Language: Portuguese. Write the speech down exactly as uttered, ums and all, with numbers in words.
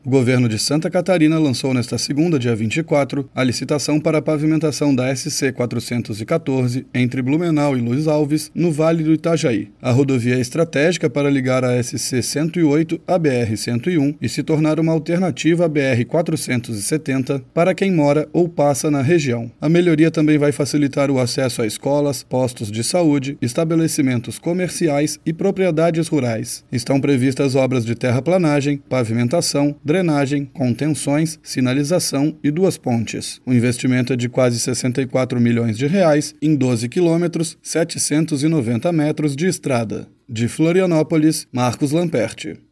O governo de Santa Catarina lançou nesta segunda, dia vinte e quatro, a licitação para a pavimentação da S C quatrocentos e quatorze entre Blumenau e Luiz Alves, no Vale do Itajaí. A rodovia é estratégica para ligar a S C cento e oito à B R cento e um e se tornar uma alternativa à B R quatrocentos e setenta para quem mora ou passa na região. A melhoria também vai facilitar o acesso a escolas, postos de saúde, estabelecimentos comerciais e propriedades rurais. Estão previstas obras de terraplanagem, pavimentação, drenagem, contenções, sinalização e duas pontes. O investimento é de quase sessenta e quatro milhões de reais em doze quilômetros, setecentos e noventa metros de estrada. De Florianópolis, Marcos Lamperti.